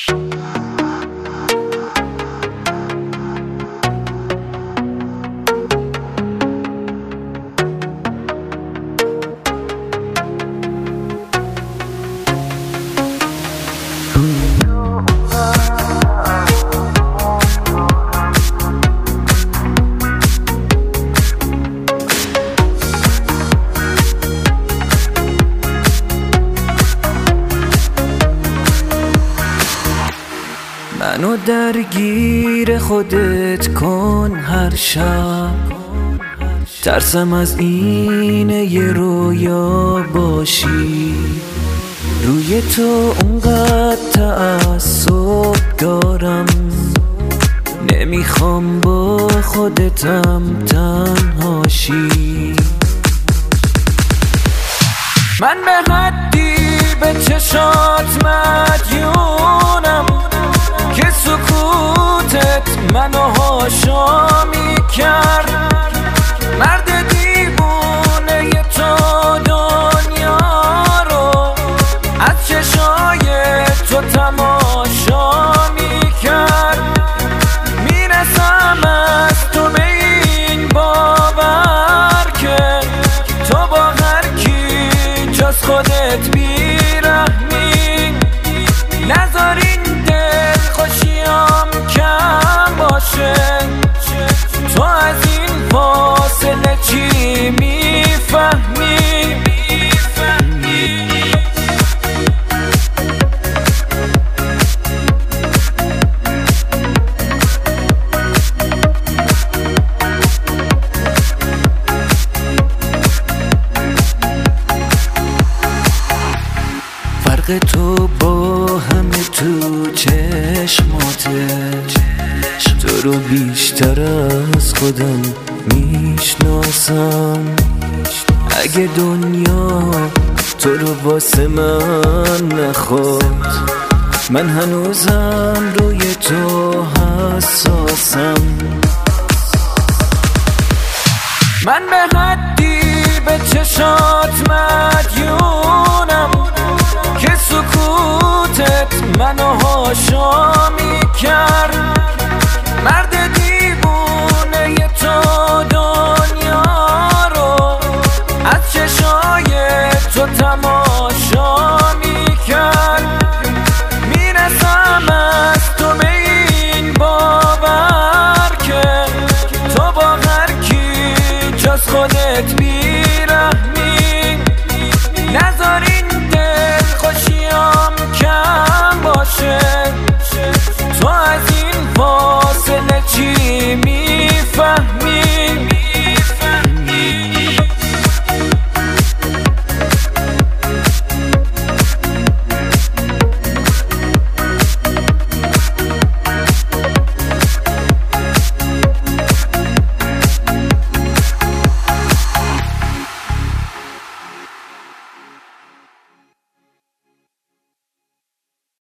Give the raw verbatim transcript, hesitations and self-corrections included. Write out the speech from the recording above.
منو درگیر خودت کن هر شب، ترسم از این یه رویا باشی. روی تو اونقدر تعصب دارم، نمیخوام با خودتم تنهاشی. من به حدی به چشات مدیونم که سکوتت منو هاشا میکرد. مرد دیوونه تو دنیا رو از چشای تو تماشا میکرد. میرسم از تو به این باور که تو با هر کی جز خودت بیرحمی. نذار این دل خوشیام کم باشه، تو از این فاصله چی میفهمی؟ فرق تو با همه تو چشماته، تو رو بیشتر از خودم میشناسم. اگه دنیا تو رو واسه من نخواد، من هنوزم روی تو حساسم. من به حدی به چشات مدیونم که سکوتت منو هاشا میکرد.